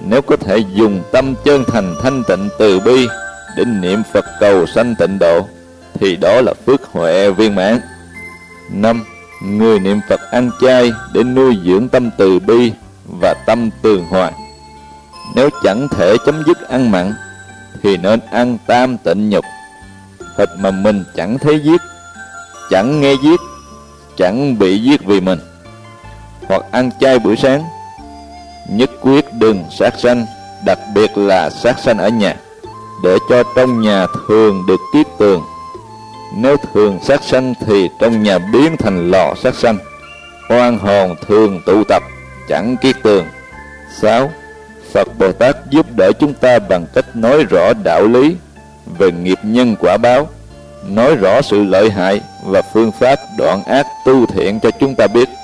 Nếu có thể dùng tâm chân thành thanh tịnh từ bi để niệm Phật cầu sanh tịnh độ, thì đó là phước huệ viên mãn. 5. Người niệm Phật ăn chay để nuôi dưỡng tâm từ bi và tâm tường hòa. Nếu chẳng thể chấm dứt ăn mặn thì nên ăn tam tịnh nhục, thịt mà mình chẳng thấy giết, chẳng nghe giết, chẳng bị giết vì mình. Hoặc ăn chay buổi sáng. Nhất quyết đừng sát sanh, đặc biệt là sát sanh ở nhà, để cho trong nhà thường được kiết tường. Nếu thường sát sanh thì trong nhà biến thành lò sát sanh, oan hồn thường tụ tập, chẳng kiết tường. 6. Phật Bồ Tát giúp đỡ chúng ta bằng cách nói rõ đạo lý về nghiệp nhân quả báo, nói rõ sự lợi hại và phương pháp đoạn ác tu thiện cho chúng ta biết.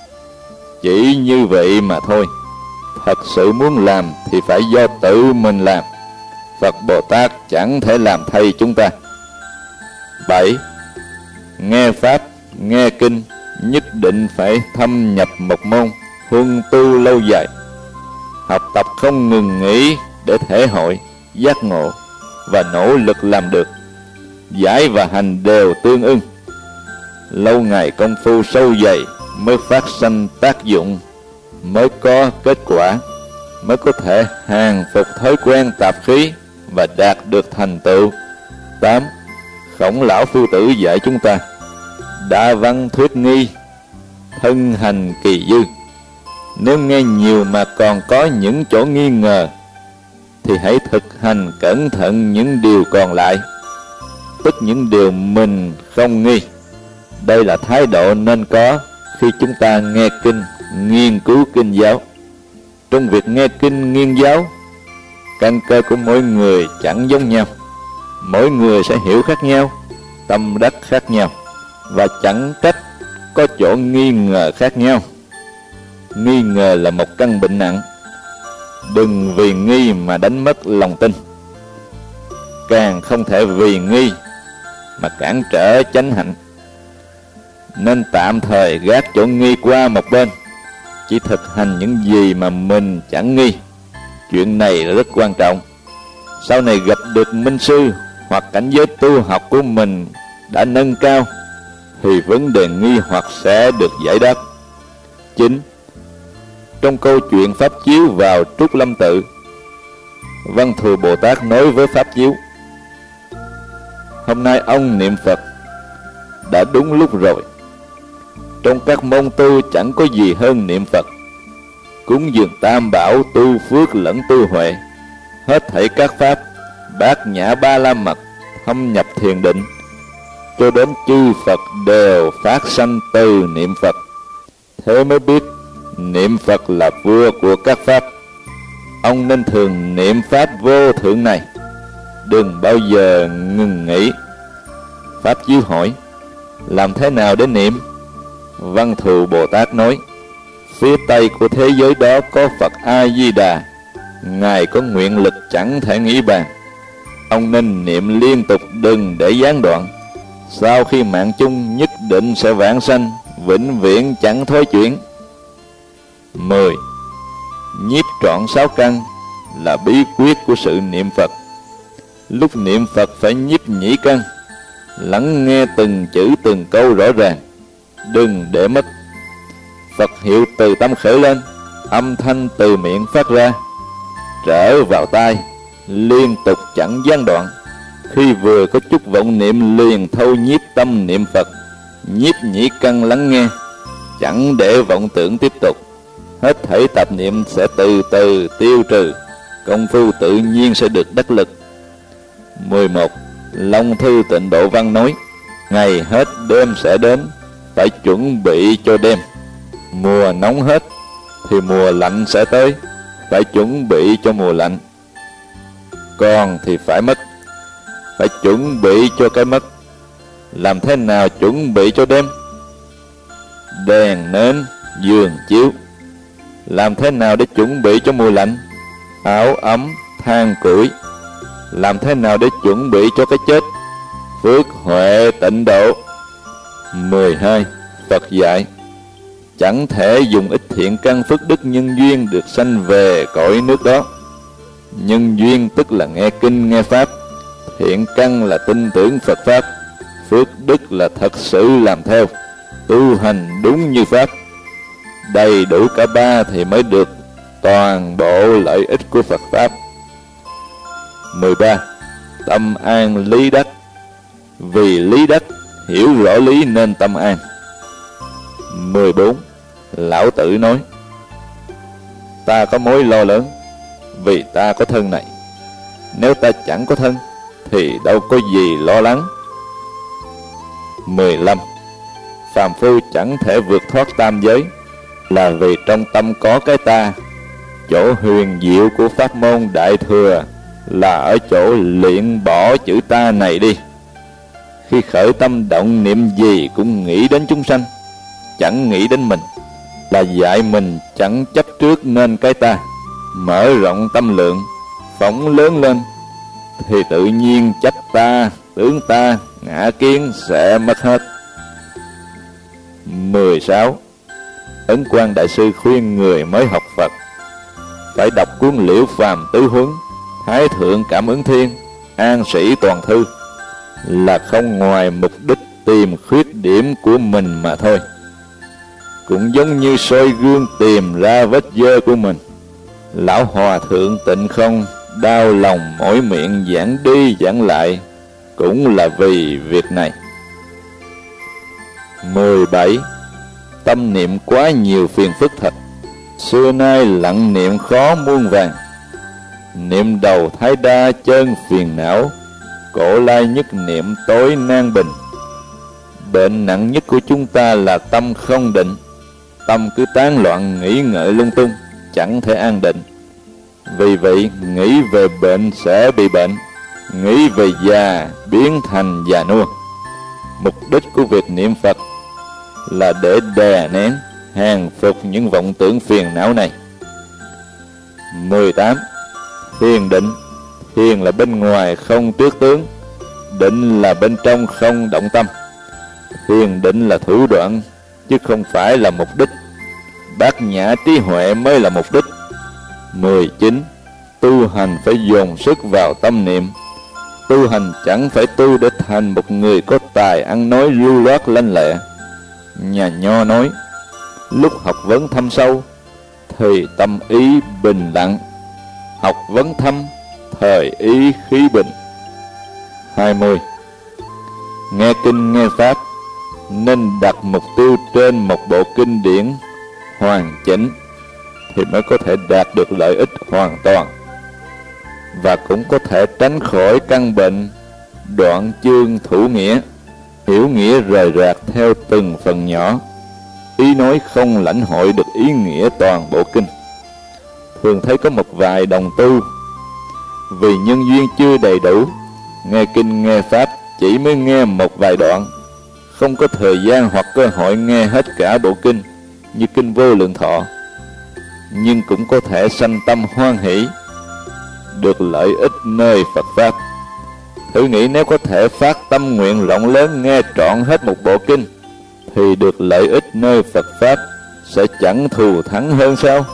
Chỉ như vậy mà thôi. Thật sự muốn làm thì phải do tự mình làm. Phật Bồ Tát chẳng thể làm thay chúng ta. 7. Nghe Pháp, nghe Kinh nhất định phải thâm nhập một môn, huân tu lâu dài. Học tập không ngừng nghỉ để thể hội, giác ngộ và nỗ lực làm được. Giải và hành đều tương ưng. Lâu ngày công phu sâu dày mới phát sanh tác dụng, mới có kết quả, mới có thể hàng phục thói quen tạp khí và đạt được thành tựu. 8. Khổng lão Phu Tử dạy chúng ta: đa văn thuyết nghi, thân hành kỳ dư. Nếu nghe nhiều mà còn có những chỗ nghi ngờ thì hãy thực hành cẩn thận những điều còn lại, tức những điều mình không nghi. Đây là thái độ nên có khi chúng ta nghe kinh, nghiên cứu kinh giáo. Trong việc nghe kinh nghiên giáo, căn cơ của mỗi người chẳng giống nhau. Mỗi người sẽ hiểu khác nhau, tâm đắc khác nhau, và chẳng trách có chỗ nghi ngờ khác nhau. Nghi ngờ là một căn bệnh nặng. Đừng vì nghi mà đánh mất lòng tin. Càng không thể vì nghi mà cản trở chánh hạnh. Nên tạm thời gác chỗ nghi qua một bên, chỉ thực hành những gì mà mình chẳng nghi. Chuyện này rất quan trọng. Sau này gặp được minh sư hoặc cảnh giới tu học của mình đã nâng cao thì vấn đề nghi hoặc sẽ được giải đáp. 9. Trong câu chuyện Pháp Chiếu vào Trúc Lâm Tự, Văn Thù Bồ Tát nói với Pháp Chiếu: hôm nay ông niệm Phật đã đúng lúc rồi. Trong các môn tu chẳng có gì hơn niệm Phật. Cúng dường Tam Bảo, tu phước lẫn tu huệ, hết thảy các pháp, bát nhã ba la mật, thâm nhập thiền định, cho đến chư Phật đều phát sanh từ niệm Phật. Thế mới biết niệm Phật là vua của các pháp. Ông nên thường niệm Pháp vô thượng này, đừng bao giờ ngừng nghỉ. Pháp Chiếu hỏi: làm thế nào để niệm? Văn Thù Bồ Tát nói: phía tây của thế giới đó có Phật A Di Đà, Ngài có nguyện lực chẳng thể nghĩ bàn. Ông nên niệm liên tục, đừng để gián đoạn. Sau khi mạng chung nhất định sẽ vãng sanh, vĩnh viễn chẳng thối chuyển. 10. Nhiếp trọn 6 căn là bí quyết của sự niệm Phật. Lúc niệm Phật phải nhiếp nhĩ căn, lắng nghe từng chữ từng câu rõ ràng, đừng để mất. Phật hiệu từ tâm khởi lên, âm thanh từ miệng phát ra, trở vào tai, liên tục chẳng gián đoạn. Khi vừa có chút vọng niệm liền thâu nhiếp tâm niệm Phật, nhiếp nhĩ căn lắng nghe, chẳng để vọng tưởng tiếp tục. Hết thảy tạp niệm sẽ từ từ tiêu trừ, công phu tự nhiên sẽ được đắc lực. 11. Long Thư Tịnh Độ Văn nói: ngày hết đêm sẽ đến, phải chuẩn bị cho đêm. Mùa nóng hết thì mùa lạnh sẽ tới, phải chuẩn bị cho mùa lạnh. Còn thì phải mất, phải chuẩn bị cho cái mất. Làm thế nào chuẩn bị cho đêm? Đèn nến, giường chiếu. Làm thế nào để chuẩn bị cho mùa lạnh? Áo ấm, than củi. Làm thế nào để chuẩn bị cho cái chết? Phước huệ tịnh độ. 12. Phật dạy: chẳng thể dùng ít thiện căn phước đức nhân duyên được sanh về cõi nước đó. Nhân duyên tức là nghe kinh nghe pháp, thiện căn là tin tưởng Phật pháp, phước đức là thật sự làm theo, tu hành đúng như pháp. Đầy đủ cả ba thì mới được toàn bộ lợi ích của Phật pháp. 13. Tâm an lý đắc. Vì lý đắc, hiểu rõ lý nên tâm an. 14. Lão Tử nói: ta có mối lo lớn, vì ta có thân này. Nếu ta chẳng có thân thì đâu có gì lo lắng. 15. Phàm phu chẳng thể vượt thoát tam giới, là vì trong tâm có cái ta. Chỗ huyền diệu của pháp môn Đại Thừa là ở chỗ luyện bỏ chữ ta này đi. Khi khởi tâm động niệm gì cũng nghĩ đến chúng sanh, chẳng nghĩ đến mình, là dạy mình chẳng chấp trước nên cái ta. Mở rộng tâm lượng, phóng lớn lên, thì tự nhiên chấp ta, tướng ta, ngã kiến sẽ mất hết. 16. Ấn Quang Đại Sư khuyên người mới học Phật phải đọc cuốn Liễu Phàm Tứ Huấn, Thái Thượng Cảm Ứng Thiên, An Sĩ Toàn Thư, là không ngoài mục đích tìm khuyết điểm của mình mà thôi. Cũng giống như soi gương tìm ra vết dơ của mình. Lão Hòa Thượng Tịnh Không đau lòng mỏi miệng giảng đi giảng lại, cũng là vì việc này. 17. Tâm niệm quá nhiều phiền phức thật, xưa nay lặng niệm khó muôn vàng. Niệm đầu thái đa chân phiền não, cổ lai nhất niệm tối nan bình. Bệnh nặng nhất của chúng ta là tâm không định. Tâm cứ tán loạn nghĩ ngợi lung tung, chẳng thể an định. Vì vậy nghĩ về bệnh sẽ bị bệnh, nghĩ về già biến thành già nua. Mục đích của việc niệm Phật là để đè nén, hàng phục những vọng tưởng phiền não này. 18. Thiền định. Thiền là bên ngoài không trước tướng, định là bên trong không động tâm. Thiền định là thủ đoạn, chứ không phải là mục đích. Bát nhã trí huệ mới là mục đích. 19. Tu hành phải dồn sức vào tâm niệm. Tu hành chẳng phải tu để thành một người có tài ăn nói lưu loát lanh lẹ. Nhà Nho nói: lúc học vấn thâm sâu thì tâm ý bình lặng, học vấn thâm thời ý khí bình. 20. Nghe kinh nghe pháp nên đặt mục tiêu trên một bộ kinh điển hoàn chỉnh thì mới có thể đạt được lợi ích hoàn toàn, và cũng có thể tránh khỏi căn bệnh đoạn chương thủ nghĩa, hiểu nghĩa rời rạc theo từng phần nhỏ, ý nói không lãnh hội được ý nghĩa toàn bộ kinh. Thường thấy có một vài đồng tu vì nhân duyên chưa đầy đủ, nghe kinh nghe pháp chỉ mới nghe một vài đoạn, không có thời gian hoặc cơ hội nghe hết cả bộ kinh như kinh Vô Lượng Thọ, nhưng cũng có thể sanh tâm hoan hỷ, được lợi ích nơi Phật pháp. Thử nghĩ nếu có thể phát tâm nguyện rộng lớn nghe trọn hết một bộ kinh thì được lợi ích nơi Phật pháp sẽ chẳng thù thắng hơn sao?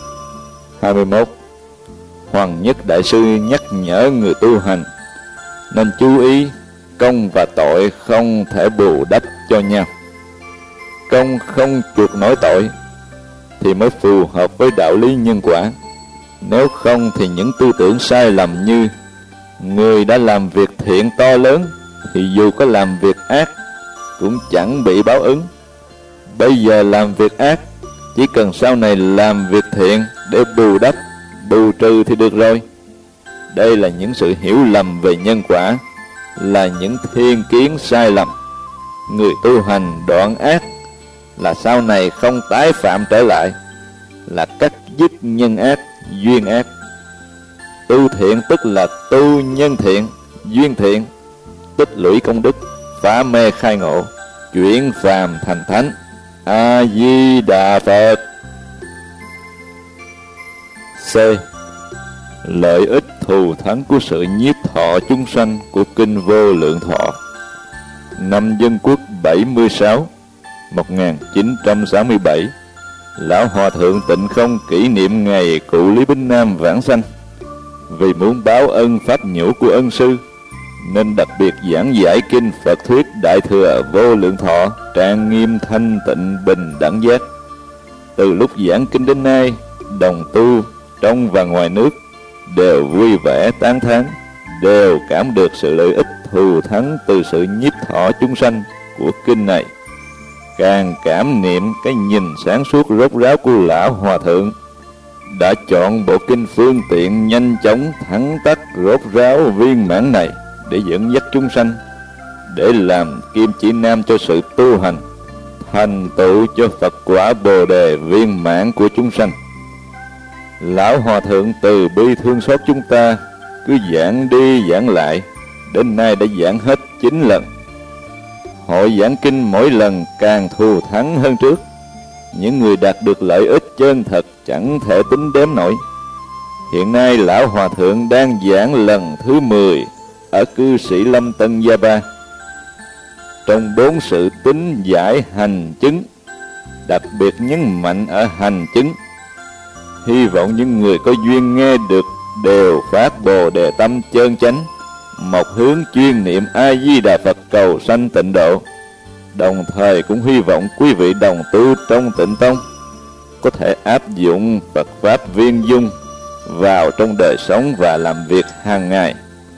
21. Hoàng Nhất Đại Sư nhắc nhở người tu hành nên chú ý công và tội không thể bù đắp cho nhau. Công không chuộc nổi tội thì mới phù hợp với đạo lý nhân quả. Nếu không thì những tư tưởng sai lầm như người đã làm việc thiện to lớn thì dù có làm việc ác cũng chẳng bị báo ứng. Bây giờ làm việc ác, chỉ cần sau này làm việc thiện để bù đắp, bù trừ thì được rồi. Đây là những sự hiểu lầm về nhân quả, là những thiên kiến sai lầm. Người tu hành đoạn ác là sau này không tái phạm trở lại, là cắt dứt nhân ác, duyên ác. Tu thiện tức là tu nhân thiện, duyên thiện, tích lũy công đức, phá mê khai ngộ, chuyển phàm thành thánh. A Di Đà Phật. C. Lợi ích thù thắng của sự nhiếp thọ chúng sanh của kinh Vô Lượng Thọ. Năm Dân Quốc 76, 1967, Lão Hòa Thượng Tịnh Không kỷ niệm ngày cụ Lý Bính Nam vãng sanh. Vì muốn báo ân pháp nhũ của ân sư, nên đặc biệt giảng giải kinh Phật thuyết Đại Thừa Vô Lượng Thọ trang nghiêm thanh tịnh bình đẳng giác. Từ lúc giảng kinh đến nay, đồng tu trong và ngoài nước đều vui vẻ tán thán, đều cảm được sự lợi ích thù thắng từ sự nhiếp thọ chúng sanh của kinh này. Càng cảm niệm cái nhìn sáng suốt rốt ráo của Lão Hòa Thượng, đã chọn bộ kinh phương tiện nhanh chóng thẳng tắc rốt ráo viên mãn này để dẫn dắt chúng sanh, để làm kim chỉ nam cho sự tu hành, thành tựu cho Phật quả Bồ Đề viên mãn của chúng sanh. Lão Hòa Thượng từ bi thương xót chúng ta, cứ giảng đi giảng lại, đến nay đã giảng hết 9 lần. Hội giảng kinh mỗi lần càng thù thắng hơn trước. Những người đạt được lợi ích chân thật chẳng thể tính đếm nổi. Hiện nay Lão Hòa Thượng đang giảng lần thứ 10 ở cư sĩ Lâm Tân Gia Ba. Trong 4 sự tính giải hành chứng, đặc biệt nhấn mạnh ở hành chứng. Hy vọng những người có duyên nghe được đều phát Bồ Đề tâm chân chánh, một hướng chuyên niệm A Di Đà Phật cầu sanh tịnh độ. Đồng thời cũng hy vọng quý vị đồng tu trong Tịnh Tông có thể áp dụng Phật pháp viên dung vào trong đời sống và làm việc hàng ngày,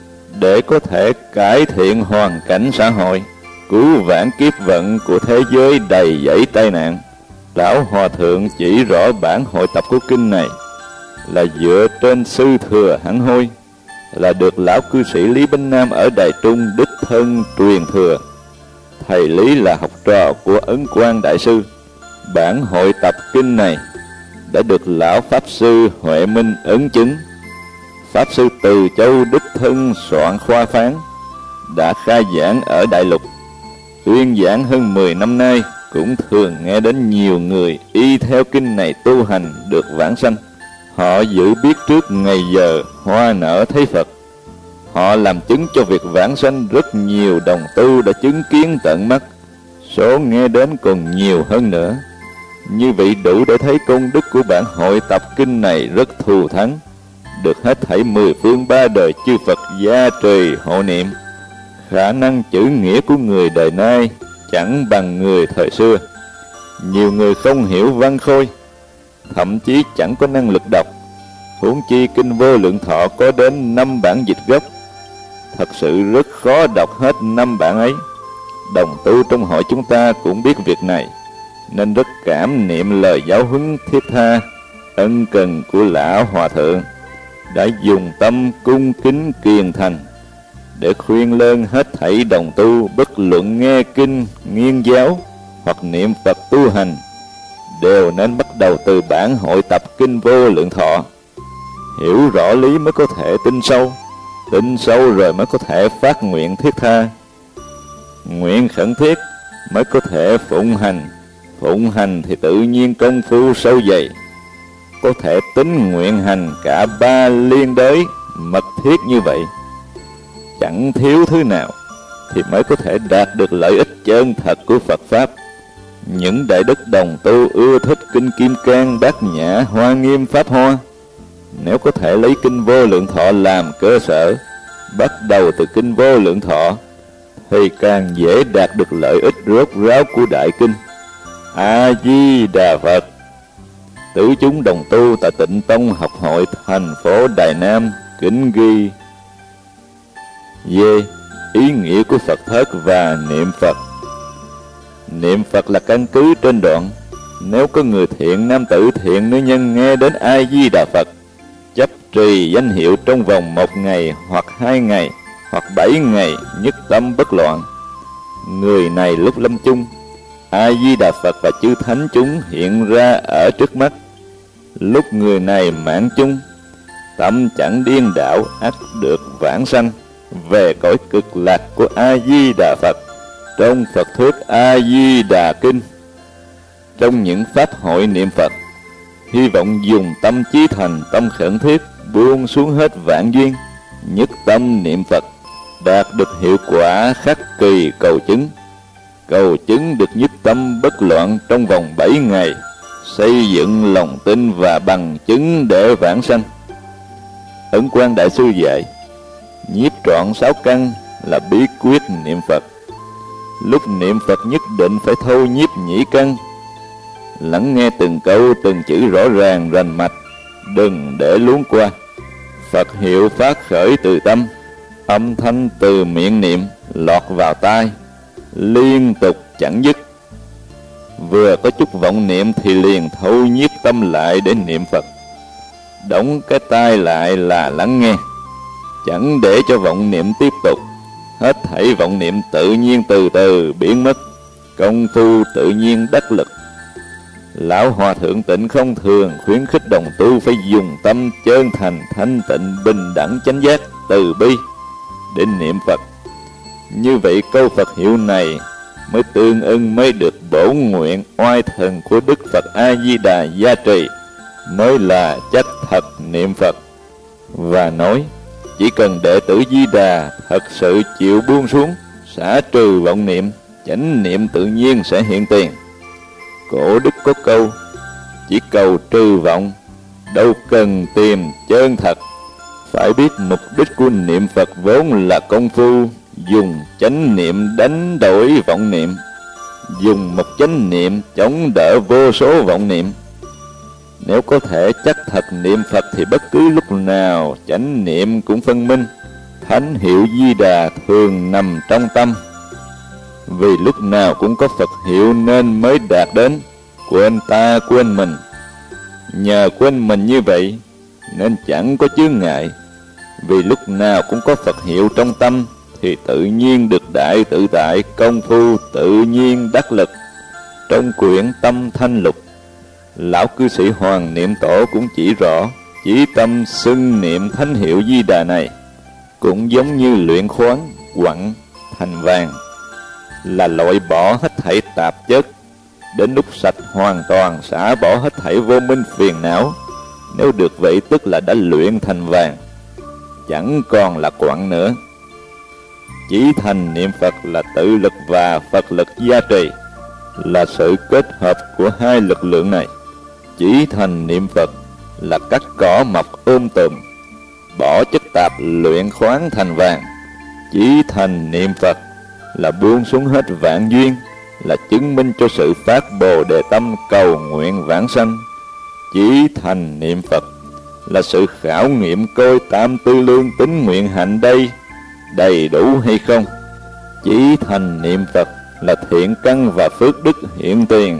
để có thể cải thiện hoàn cảnh xã hội, cứu vãn kiếp vận của thế giới đầy dẫy tai nạn. Lão Hòa Thượng chỉ rõ bản hội tập của kinh này là dựa trên sư thừa hẳn hoi, là được lão cư sĩ Lý Bính Nam ở Đài Trung đích thân truyền thừa. Thầy Lý là học trò của Ấn Quang Đại Sư. Bản hội tập kinh này đã được lão Pháp Sư Huệ Minh ấn chứng. Pháp Sư Từ Châu đích thân soạn khoa phán, đã khai giảng ở Đại Lục. Tuyên giảng hơn 10 năm nay, cũng thường nghe đến nhiều người y theo kinh này tu hành được vãng sanh. Họ dự biết trước ngày giờ hoa nở thấy Phật. Họ làm chứng cho việc vãng sanh rất nhiều đồng tu đã chứng kiến tận mắt, số nghe đến còn nhiều hơn nữa. Như vậy đủ để thấy công đức của bản hội tập kinh này rất thù thắng, được hết thảy 10 phương 3 đời chư Phật gia trì hộ niệm. Khả năng chữ nghĩa của người đời nay chẳng bằng người thời xưa. Nhiều người không hiểu văn khôi, thậm chí chẳng có năng lực đọc, huống chi kinh Vô Lượng Thọ có đến 5 bản dịch gốc. Thật sự rất khó đọc hết 5 bản ấy. Đồng tu trong hội chúng ta cũng biết việc này, nên rất cảm niệm lời giáo huấn thiết tha, ân cần của Lão Hòa Thượng, đã dùng tâm cung kính kiền thành để khuyên lơn hết thảy đồng tu, bất luận nghe kinh, nghiên giáo hoặc niệm Phật tu hành, đều nên bắt đầu từ bản hội tập kinh Vô Lượng Thọ. Hiểu rõ lý mới có thể tin sâu rồi mới có thể phát nguyện thiết tha. Nguyện khẩn thiết mới có thể phụng hành thì tự nhiên công phu sâu dày, có thể tính nguyện hành cả 3 liên đới mật thiết như vậy. Chẳng thiếu thứ nào thì mới có thể đạt được lợi ích chân thật của Phật Pháp. Những đại đức đồng tu ưa thích kinh Kim Cang, Bát Nhã, Hoa Nghiêm, Pháp Hoa. Nếu có thể lấy kinh Vô Lượng Thọ làm cơ sở, bắt đầu từ kinh Vô Lượng Thọ, thì càng dễ đạt được lợi ích rốt ráo của đại kinh A Di Đà Phật. Tứ chúng đồng tu tại Tịnh Tông học hội thành phố Đài Nam kính ghi: D. Ý nghĩa của Phật thất và niệm Phật. Niệm Phật là căn cứ trên đoạn: nếu có người thiện nam tử, thiện nữ nhân nghe đến A Di Đà Phật, chấp trì danh hiệu trong vòng 1 ngày hoặc 2 ngày hoặc 7 ngày, nhất tâm bất loạn, người này lúc lâm chung, A Di Đà Phật và chư thánh chúng hiện ra ở trước mắt. Lúc người này mạng chung, tâm chẳng điên đảo, ắt được vãng sanh về cõi cực lạc của A Di Đà Phật. Trong Phật thuyết A Di Đà Kinh, trong những pháp hội niệm Phật, hy vọng dùng tâm chí thành, tâm khẩn thiết, buông xuống hết vạn duyên, nhất tâm niệm Phật, đạt được hiệu quả khắc kỳ cầu chứng. cầu chứng được nhất tâm bất loạn trong vòng 7 ngày, xây dựng lòng tin và bằng chứng để vãng sanh. Ấn Quang Đại Sư dạy, nhiếp trọn 6 căn là bí quyết niệm Phật. Lúc niệm Phật nhất định phải thâu nhiếp nhĩ căn, lắng nghe từng câu từng chữ rõ ràng rành mạch, đừng để luống qua. Phật hiệu phát khởi từ tâm, âm thanh từ miệng niệm lọt vào tai, liên tục chẳng dứt. Vừa có chút vọng niệm thì liền thâu nhiếp tâm lại để niệm Phật. Đóng cái tai lại là lắng nghe, chẳng để cho vọng niệm tiếp tục. Hết thảy vọng niệm tự nhiên từ từ biến mất, công phu tự nhiên đắc lực. Lão Hòa Thượng Tịnh Không thường khuyến khích đồng tu phải dùng tâm chân thành, thanh tịnh, bình đẳng, chánh giác, từ bi để niệm Phật. Như vậy câu Phật hiệu này mới tương ưng, mới được bổ nguyện oai thần của Đức Phật A-di-đà gia trì, mới là chắc thật niệm Phật. Và nói, chỉ cần đệ tử Di Đà thật sự chịu buông xuống, xả trừ vọng niệm, chánh niệm tự nhiên sẽ hiện tiền. Cổ đức có câu, chỉ cầu trừ vọng, đâu cần tìm chân thật. Phải biết mục đích của niệm Phật vốn là công phu dùng chánh niệm đánh đổi vọng niệm, dùng một chánh niệm chống đỡ vô số vọng niệm. Nếu có thể chắc thật niệm Phật thì bất cứ lúc nào chánh niệm cũng phân minh. Thánh hiệu Di Đà thường nằm trong tâm, vì lúc nào cũng có Phật hiệu nên mới đạt đến quên ta quên mình. Nhờ quên mình như vậy nên chẳng có chướng ngại, vì lúc nào cũng có Phật hiệu trong tâm thì tự nhiên được đại tự tại, công phu tự nhiên đắc lực. Trong quyển Tâm Thanh Lục, lão cư sĩ Hoàng Niệm Tổ cũng chỉ rõ, chỉ tâm xưng niệm thánh hiệu Di Đà này cũng giống như luyện khoáng quặng thành vàng, là loại bỏ hết thảy tạp chất, đến lúc sạch hoàn toàn, xả bỏ hết thảy vô minh phiền não. Nếu được vậy tức là đã luyện thành vàng, chẳng còn là quặng nữa. Chỉ thành niệm Phật là tự lực và Phật lực gia trì, là sự kết hợp của hai lực lượng này. Chỉ thành niệm Phật là cắt cỏ mọc tùm, bỏ chất tạp luyện khoáng thành vàng. Chỉ thành niệm Phật là buông xuống hết vạn duyên, là chứng minh cho sự phát Bồ Đề tâm cầu nguyện vãng sanh. Chỉ thành niệm Phật là sự khảo nghiệm coi tam tư lương tín nguyện hạnh đây đầy đủ hay không. Chỉ thành niệm Phật là thiện căn và phước đức hiện tiền.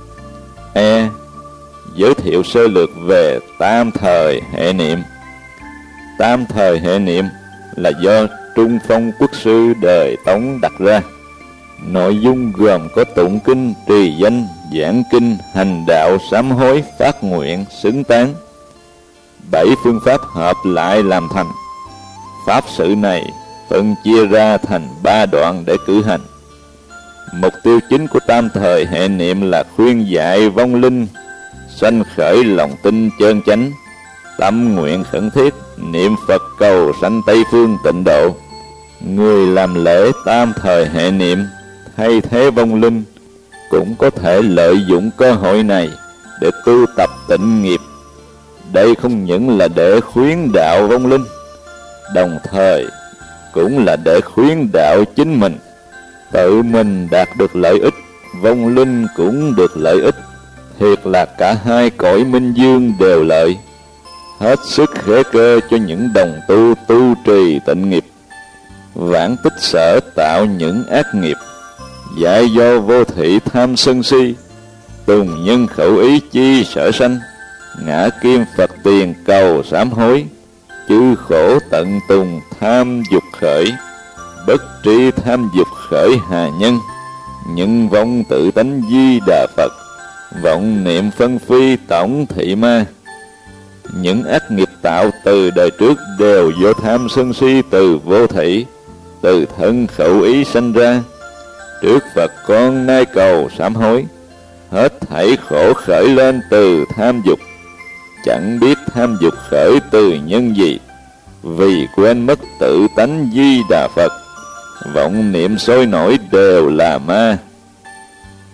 Giới thiệu sơ lược về tam thời hệ niệm. Tam thời hệ niệm là do Trung Phong Quốc sư đời Tống đặt ra. Nội dung gồm có tụng kinh, trì danh, giảng kinh, hành đạo, sám hối, phát nguyện, xứng tán. 7 phương pháp hợp lại làm thành. Pháp sự này phân chia ra thành 3 đoạn để cử hành. Mục tiêu chính của tam thời hệ niệm là khuyên dạy vong linh sanh khởi lòng tin chân chánh, tâm nguyện khẩn thiết, niệm Phật cầu sanh Tây Phương tịnh độ. Người làm lễ tam thời hệ niệm thay thế vong linh cũng có thể lợi dụng cơ hội này để tu tập tịnh nghiệp. Đây không những là để khuyến đạo vong linh, đồng thời cũng là để khuyến đạo chính mình. Tự mình đạt được lợi ích, vong linh cũng được lợi ích, thiệt là cả hai cõi minh dương đều lợi. Hết sức khế cơ cho những đồng tu tu trì tịnh nghiệp. Vãng tích sở tạo những ác nghiệp, dại do vô thị tham sân si, tùng nhân khẩu ý chi sở sanh, ngã kim Phật tiền cầu sám hối, chư khổ tận tùng tham dục khởi, bất tri tham dục khởi hà nhân, nhân vong tự tánh Di Đà Phật, vọng niệm phân phi tổng thị ma. Những ác nghiệp tạo từ đời trước đều do tham sân si từ vô thị, từ thân khẩu ý sanh ra. Trước Phật con nay cầu sám hối, hết thảy khổ khởi lên từ tham dục. Chẳng biết tham dục khởi từ nhân gì, vì quên mất tự tánh Di Đà Phật. Vọng niệm sôi nổi đều là ma,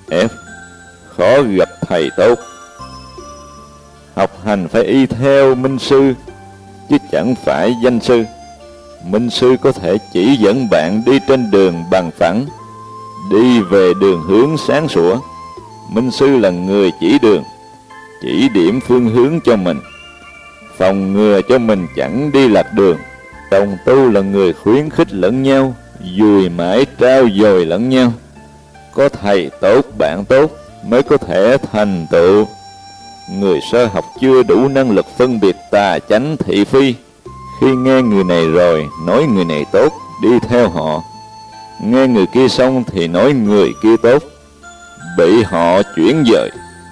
F. Khó gặp thầy tốt. Học hành phải y theo minh sư, chứ chẳng phải danh sư. Minh sư có thể chỉ dẫn bạn đi trên đường bằng phẳng, đi về đường hướng sáng sủa. Minh sư là người chỉ đường, chỉ điểm phương hướng cho mình, phòng ngừa cho mình chẳng đi lạc đường. Đồng tu là người khuyến khích lẫn nhau, dùi mãi trao dồi lẫn nhau. Có thầy tốt bạn tốt mới có thể thành tựu. Người sơ học chưa đủ năng lực phân biệt tà chánh thị phi. Khi nghe người này rồi nói người này tốt, đi theo họ. Nghe người kia xong thì nói người kia tốt, bị họ chuyển dời.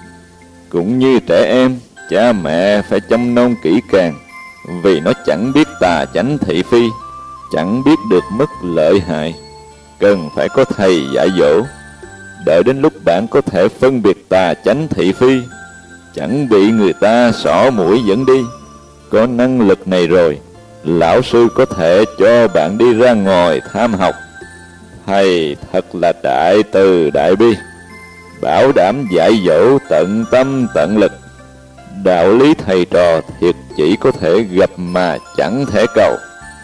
Cũng như trẻ em, cha mẹ phải chăm nom kỹ càng, vì nó chẳng biết tà chánh thị phi, chẳng biết được mất lợi hại. Cần phải có thầy dạy dỗ. Đợi đến lúc bạn có thể phân biệt tà chánh thị phi, chẳng bị người ta xỏ mũi dẫn đi, có năng lực này rồi, lão sư có thể cho bạn đi ra ngoài tham học. Thầy thật là đại từ đại bi, bảo đảm dạy dỗ tận tâm tận lực. Đạo lý thầy trò thiệt chỉ có thể gặp mà chẳng thể cầu,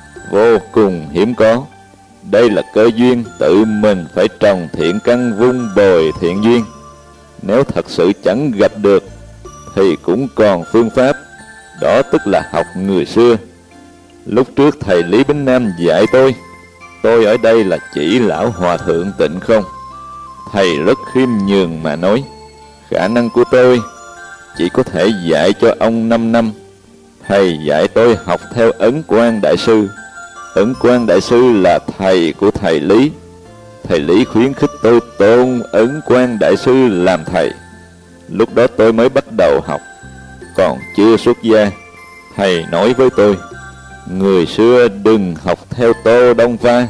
vô cùng hiếm có. Đây là cơ duyên, tự mình phải trồng thiện căn vun bồi thiện duyên. Nếu thật sự chẳng gặp được thì cũng còn phương pháp, đó tức là học người xưa. Lúc trước thầy Lý Bính Nam dạy tôi ở đây là chỉ lão hòa thượng Tịnh Không. Thầy rất khiêm nhường mà nói, khả năng của tôi chỉ có thể dạy cho ông 5 năm. Thầy dạy tôi học theo Ấn Quang Đại Sư. Ấn Quang Đại Sư là thầy của thầy Lý. Thầy Lý khuyến khích tôi tôn Ấn Quang Đại Sư làm thầy. Lúc đó tôi mới bắt đầu học, còn chưa xuất gia. Thầy nói với tôi, người xưa đừng học theo Tô Đông Pha,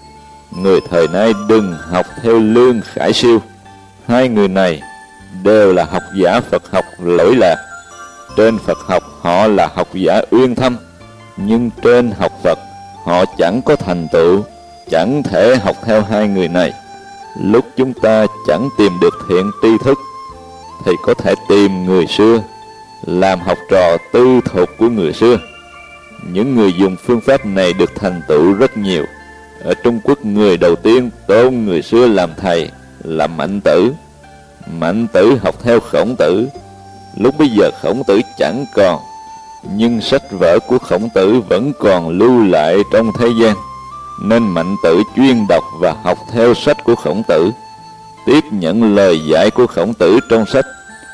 người thời nay đừng học theo Lương Khải Siêu. Hai người này đều là học giả Phật học lỗi lạc. Trên Phật học họ là học giả uyên thâm, nhưng trên học Phật họ chẳng có thành tựu, chẳng thể học theo hai người này. Lúc chúng ta chẳng tìm được thiện tri thức thì có thể tìm người xưa, làm học trò tư thục của người xưa. Những người dùng phương pháp này được thành tựu rất nhiều. Ở Trung Quốc, người đầu tiên tôn người xưa làm thầy là Mạnh Tử. Mạnh Tử học theo Khổng Tử. Lúc bây giờ Khổng Tử chẳng còn, nhưng sách vở của Khổng Tử vẫn còn lưu lại trong thế gian, nên Mạnh Tử chuyên đọc và học theo sách của Khổng Tử, tiếp nhận lời dạy của Khổng Tử trong sách,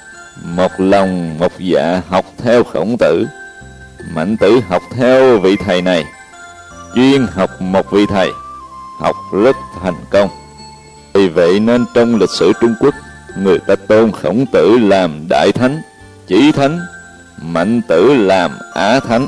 một lòng một dạ học theo Khổng Tử. Mạnh Tử học theo vị thầy này, chuyên học một vị thầy, học rất thành công. Vì vậy nên trong lịch sử Trung Quốc, người ta tôn Khổng Tử làm Đại Thánh, Chí Thánh, Mạnh Tử làm Á Thánh.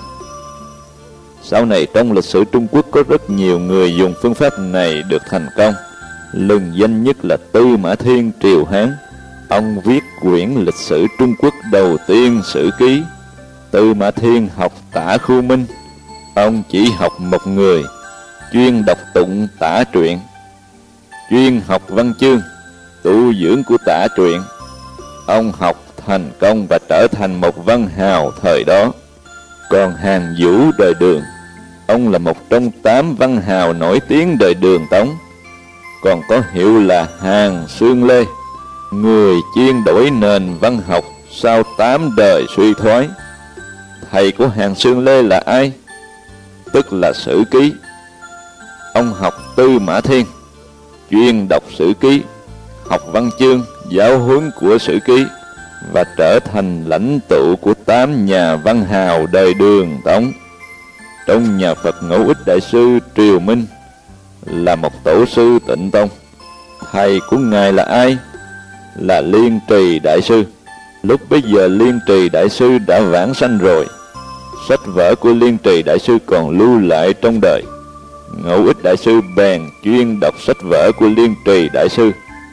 Sau này trong lịch sử Trung Quốc có rất nhiều người dùng phương pháp này được thành công. Lừng danh nhất là Tư Mã Thiên triều Hán. Ông viết quyển lịch sử Trung Quốc đầu tiên, Sử Ký. Tư Mã Thiên học Tả Khu Minh. Ông chỉ học một người, chuyên đọc tụng tả truyện, chuyên học văn chương, tu dưỡng của tả truyện. Ông học thành công và trở thành một văn hào thời đó. Còn Hàn Vũ đời Đường, ông là một trong 8 văn hào nổi tiếng đời Đường Tống, còn có hiệu là Hàn Sương Lê, người chuyên đổi nền văn học sau 8 đời suy thoái. Thầy của Hàn Sương Lê là ai? Tức là Sử Ký. Ông học Tư Mã Thiên, chuyên đọc Sử Ký, học văn chương, giáo huấn của Sử Ký, và trở thành lãnh tụ của 8 nhà văn hào đời Đường Tống. Trong nhà Phật Ngẫu Ích Đại Sư triều Minh là một tổ sư Tịnh Tông. Thầy của ngài là ai? Là Liên Trì Đại Sư. Lúc bấy giờ Liên Trì Đại Sư đã vãng sanh rồi. Sách vở của Liên Trì Đại Sư còn lưu lại trong đời. Ngẫu Ích Đại Sư bèn chuyên đọc sách vở của Liên Trì Đại Sư.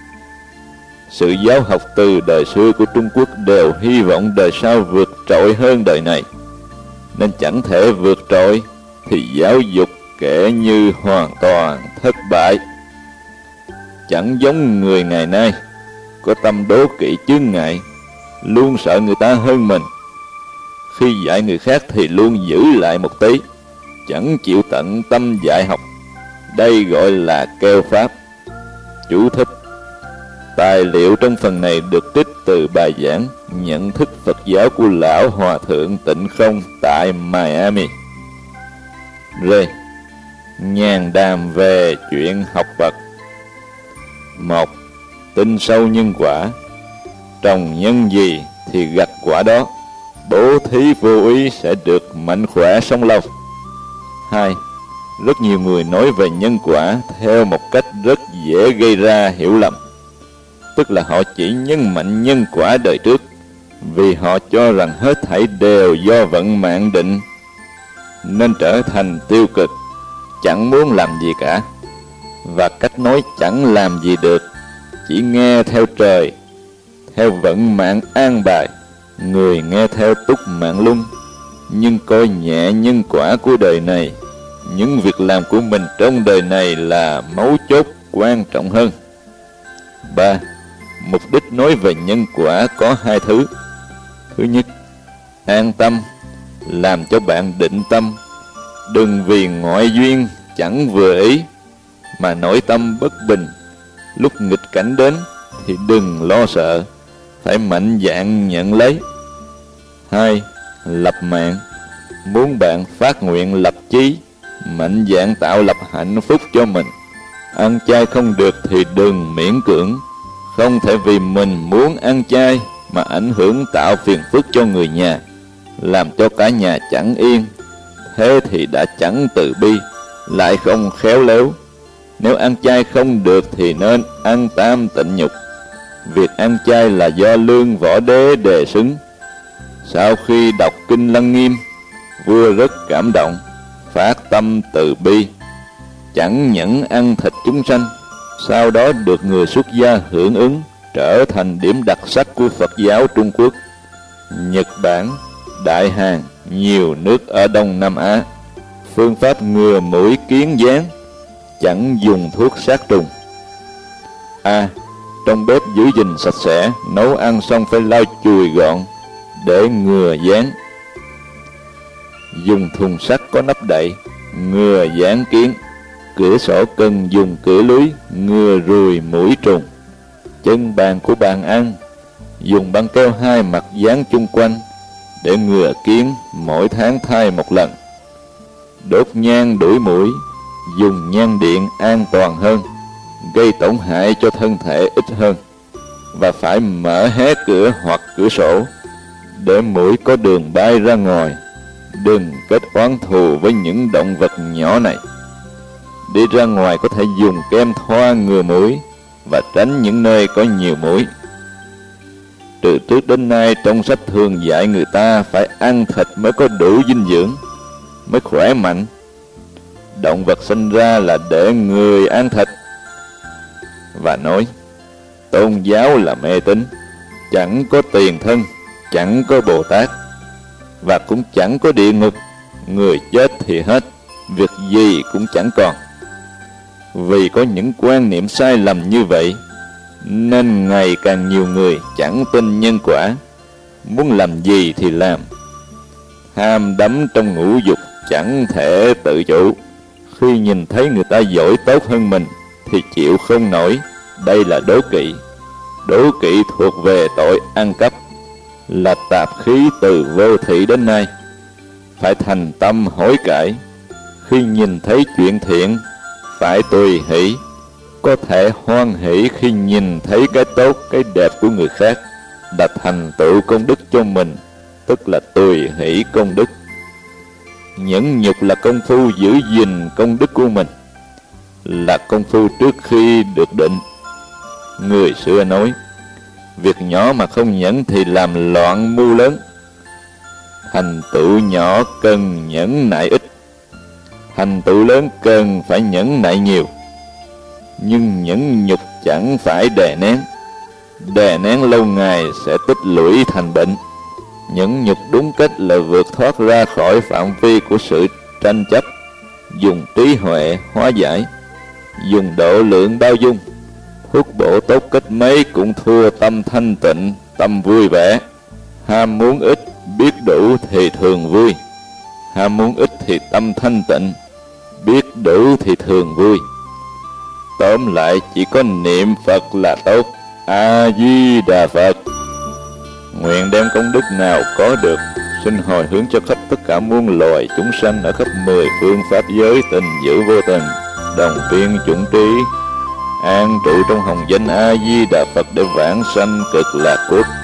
Sự giáo học từ đời xưa của Trung Quốc đều hy vọng đời sau vượt trội hơn đời này, nên chẳng thể vượt trội thì giáo dục kể như hoàn toàn thất bại. Chẳng giống người ngày nay, có tâm đố kỵ chướng ngại, luôn sợ người ta hơn mình. Khi dạy người khác thì luôn giữ lại một tí, chẳng chịu tận tâm dạy học. Đây gọi là kêu pháp. Chú thích: tài liệu trong phần này được trích từ bài giảng Nhận thức Phật giáo của Lão Hòa Thượng Tịnh Không tại Miami. R. Nhàn đàm về chuyện học Phật. 1. Tin sâu nhân quả. Trồng nhân gì thì gặt quả đó. Bố thí vô ý sẽ được mạnh khỏe sống lâu. 2. Rất nhiều người nói về nhân quả theo một cách rất dễ gây ra hiểu lầm. Tức là họ chỉ nhấn mạnh nhân quả đời trước, vì họ cho rằng hết thảy đều do vận mạng định, nên trở thành tiêu cực, chẳng muốn làm gì cả. Và cách nói chẳng làm gì được, chỉ nghe theo trời, theo vận mạng an bài. Người nghe theo túc mạng luân, nhưng coi nhẹ nhân quả của đời này. Những việc làm của mình trong đời này là mấu chốt quan trọng hơn. 3. Mục đích nói về nhân quả có hai thứ. Thứ nhất, an tâm, làm cho bạn định tâm. Đừng vì ngoại duyên chẳng vừa ý mà nội tâm bất bình. Lúc nghịch cảnh đến thì đừng lo sợ, phải mạnh dạn nhận lấy. 2. Lập mạng, muốn bạn phát nguyện lập chí, mạnh dạn tạo lập hạnh phúc cho mình. Ăn chay không được thì đừng miễn cưỡng. Không thể vì mình muốn ăn chay mà ảnh hưởng tạo phiền phức cho người nhà, làm cho cả nhà chẳng yên. Thế thì đã chẳng từ bi, lại không khéo léo. Nếu ăn chay không được thì nên ăn tam tịnh nhục. Việc ăn chay là do Lương Võ Đế đề xứng. Sau khi đọc kinh Lăng Nghiêm, vua rất cảm động, phát tâm từ bi, chẳng nhẫn ăn thịt chúng sanh. Sau đó được người xuất gia hưởng ứng, trở thành điểm đặc sắc của Phật giáo Trung Quốc, Nhật Bản, Đại Hàn, nhiều nước ở Đông Nam Á. Phương pháp ngừa mũi kiến gián, chẳng dùng thuốc sát trùng. A. Trong bếp giữ gìn sạch sẽ, nấu ăn xong phải lau chùi gọn để ngừa gián. Dùng thùng sắt có nắp đậy, ngừa gián kiến. Cửa sổ cần dùng cửa lưới, ngừa ruồi muỗi trùng. Chân bàn của bàn ăn dùng băng keo hai mặt dán chung quanh để ngừa kiến, mỗi tháng thay một lần. Đốt nhang đuổi muỗi, dùng nhang điện an toàn hơn, gây tổn hại cho thân thể ít hơn. Và phải mở hé cửa hoặc cửa sổ để muỗi có đường bay ra ngoài. Đừng kết oán thù với những động vật nhỏ này. Đi ra ngoài có thể dùng kem thoa ngừa muỗi và tránh những nơi có nhiều muỗi. Từ trước đến nay trong sách thường dạy người ta phải ăn thịt mới có đủ dinh dưỡng, mới khỏe mạnh. Động vật sinh ra là để người ăn thịt. Và nói tôn giáo là mê tín, chẳng có tiền thân, chẳng có Bồ Tát, và cũng chẳng có địa ngục. Người chết thì hết, việc gì cũng chẳng còn. Vì có những quan niệm sai lầm như vậy, nên ngày càng nhiều người chẳng tin nhân quả, muốn làm gì thì làm. Ham đắm trong ngũ dục, chẳng thể tự chủ. Khi nhìn thấy người ta giỏi tốt hơn mình thì chịu không nổi. Đây là đố kỵ. Đố kỵ thuộc về tội ăn cắp, là tạp khí từ vô thị đến nay. Phải thành tâm hối cải. Khi nhìn thấy chuyện thiện, phải tùy hỷ. Có thể hoan hỷ khi nhìn thấy cái tốt, cái đẹp của người khác, đã thành tựu công đức cho mình, tức là tùy hỷ công đức. Nhẫn nhục là công phu giữ gìn công đức của mình, là công phu trước khi được định. Người xưa nói, việc nhỏ mà không nhẫn thì làm loạn mưu lớn. Thành tựu nhỏ cần nhẫn nại ít, thành tựu lớn cần phải nhẫn nại nhiều. Nhưng nhẫn nhục chẳng phải đè nén. Đè nén lâu ngày sẽ tích lũy thành bệnh. Nhẫn nhục đúng cách là vượt thoát ra khỏi phạm vi của sự tranh chấp, dùng trí huệ hóa giải, dùng độ lượng bao dung, Thuốc bổ tốt cách mấy cũng thua tâm thanh tịnh, tâm vui vẻ. Ham muốn ít, biết đủ thì thường vui. Ham muốn ít thì tâm thanh tịnh, biết đủ thì thường vui. Tóm lại chỉ có niệm Phật là tốt. A-di-đà Phật. Nguyện đem công đức nào có được, xin hồi hướng cho khắp tất cả muôn loài chúng sanh ở khắp 10 phương pháp giới tình giữ vô tình, đồng viên chủng trí, an trụ trong hồng danh A-di-đà Phật để vãng sanh cực lạc quốc.